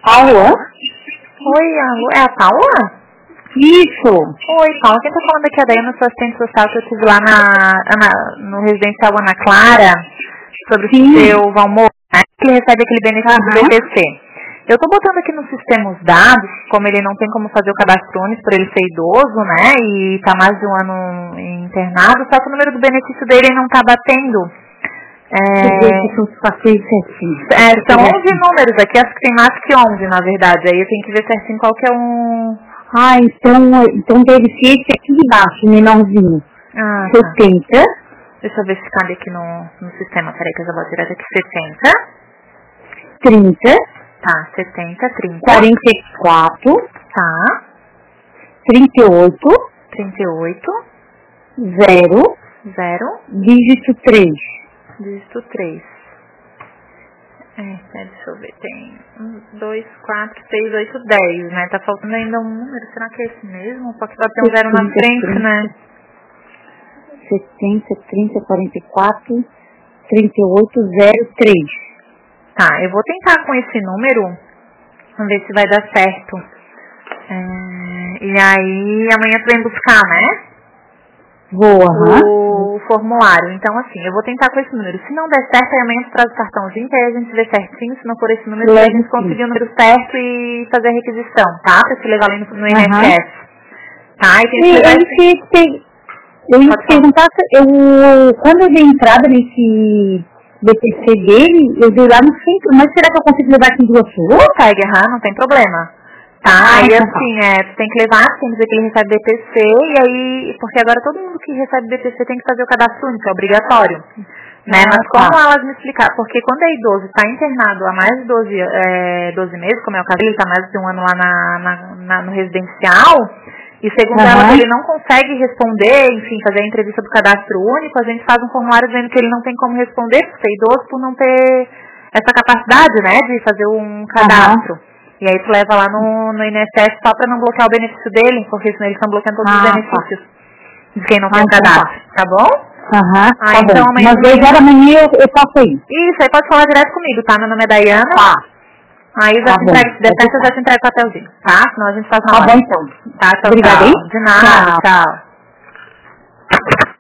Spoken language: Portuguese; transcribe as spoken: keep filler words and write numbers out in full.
Alô? Oi, alô, é a Paula? Isso. Oi, Paula, quem tá falando aqui é a Dayana, sua assistente social que eu tive lá na, na, no residencial Ana Clara, sobre Sim. o seu Valmor, né, que ele recebe aquele benefício Aham. do B P C. Eu tô botando aqui no sistema os dados, como ele não tem como fazer o cadastro único por ele ser idoso, né, e tá mais de um ano internado, só que o número do benefício dele não tá batendo. É, é, são onze números aqui, acho que tem mais que onze, na verdade. Aí eu tenho que ver certinho qual que é um... Ah, então, então deve ser esse aqui de baixo, menorzinho. Ah, tá. setenta. Deixa eu ver se cabe aqui no, no sistema. Peraí que eu já vou tirar aqui. setenta. trinta. Tá, setenta, trinta. quarenta e quatro. Tá. trinta e oito. trinta e oito. zero. zero. Dígito três. Dígito três. É, deixa eu ver, tem um, dois, quatro, seis, oito, dez, né? Tá faltando ainda um número, será que é esse mesmo? Só que vai ter um zero na frente, trinta, né? setenta, trinta, quarenta e quatro, trinta e oito, zero, três. Tá, eu vou tentar com esse número, vamos ver se vai dar certo. É, e aí, amanhã tu vem buscar, né? Vou, aham. O formulário. Então, assim, eu vou tentar com esse número. Se não der certo, aí amanhã tu traz o cartãozinho, que aí a gente vê certinho. Se não for esse número, a gente conseguir o número certo e fazer a requisição, tá? Pra te levar ali no, no I N S S. Tá? E tem que levar eu esse... ia, eu ia te perguntar, eu, quando eu dei entrada nesse B P C dele, eu dei lá no centro, mas será que eu consigo levar aqui em duas ruas? Consegue, aham, não tem problema. Tá, Ah, aí então assim, é, tu tem que levar, tem que dizer que ele recebe B P C, e aí, porque agora todo mundo que recebe B P C tem que fazer o cadastro único, é obrigatório. Né? Ah, Mas como tá. elas me explicaram, porque quando é idoso, está internado há mais de doze, é, doze meses, como é o caso, ele está mais de um ano lá na, na, na, no residencial, e segundo Aham. elas ele não consegue responder, enfim, fazer a entrevista do cadastro único, a gente faz um formulário dizendo que ele não tem como responder, por ser idoso, por não ter essa capacidade, né, de fazer um cadastro. Aham. E aí tu leva lá no, no I N S S só para não bloquear o benefício dele, porque senão eles estão bloqueando todos Ah, os tá. benefícios de quem não Ah, tem o então cadastro, tá bom? Aham, Ah, tá então bom. amanhã... Mas dez horas da manhã eu, eu passo aí. Isso, aí pode falar direto comigo, tá? Meu nome é Dayana. Tá. Aí eu já Tá te bom. entrego, se der Pode certo, eu já deixar. te entrego o papelzinho, tá? Senão a gente faz na Tá hora. bom então. Tá, tchau, Obrigada, tchau. hein? De nada, Tchau. tchau.